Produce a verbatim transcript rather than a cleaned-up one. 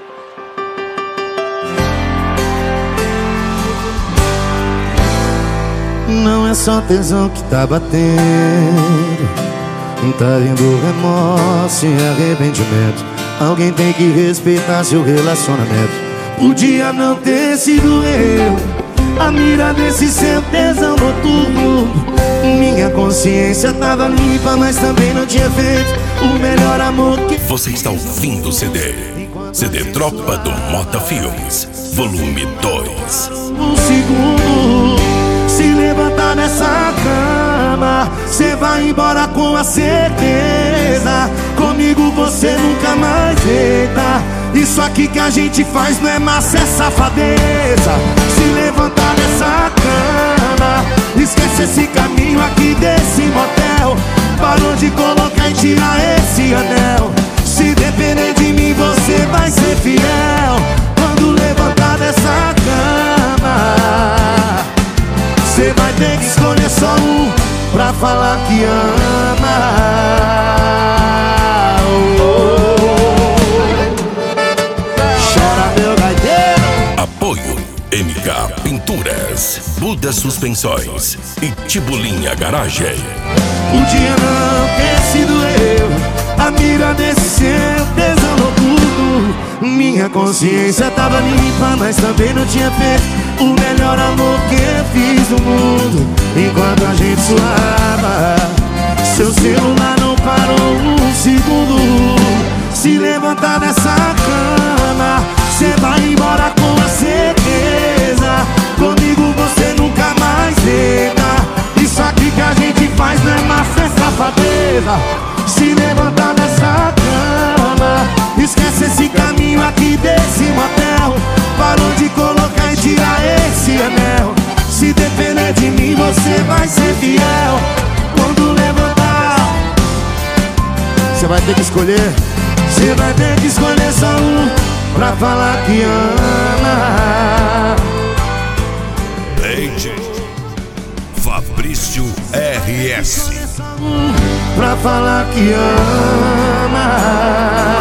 Não é só tesão que tá batendo, tá vindo remorso e arrependimento. Alguém tem que respeitar seu relacionamento. Podia não ter sido eu a mira desse seu tesão noturno. Minha consciência tava limpa, mas também não tinha feito o melhor amor que... Você está ouvindo o C D C D Tropa do Mota Filmes Volume dois. Um segundo, se levantar nessa cama, cê vai embora com a certeza. Comigo você nunca mais deita. Isso aqui que a gente faz não é massa, é safadeza. Se levantar nessa cama, esquece esse caminho aqui desse motel. Parou de colocar e tirar esse anel. Se depender de mim você vai ser fiel. Quando levantar dessa cama, cê vai ter que escolher só um pra falar que ama. Oh, oh, oh. Chora meu gaiteiro. Apoio M K Pinturas, Buda Suspensões e Tibulinha Garagem. Podia não ter sido eu a mira desse seu tesão noturno. Minha consciência tava limpa, mas também não tinha feito o melhor amor que eu fiz no mundo. Enquanto a gente suava, seu celular não parou um segundo. Se levantar dessa cama, cê vai embora com a certeza. Comigo você nunca mais deita. Isso aqui que a gente faz não é massa, é safadeza. Se levantar dessa cama, esquece esse caminho aqui desse motel. Parou de colocar e tirar esse anel. Se depender de mim você vai ser fiel. Quando levantar, você vai ter que escolher. Você vai ter que escolher só um pra falar que ama. D J Fabrício R S Pra falar que ama.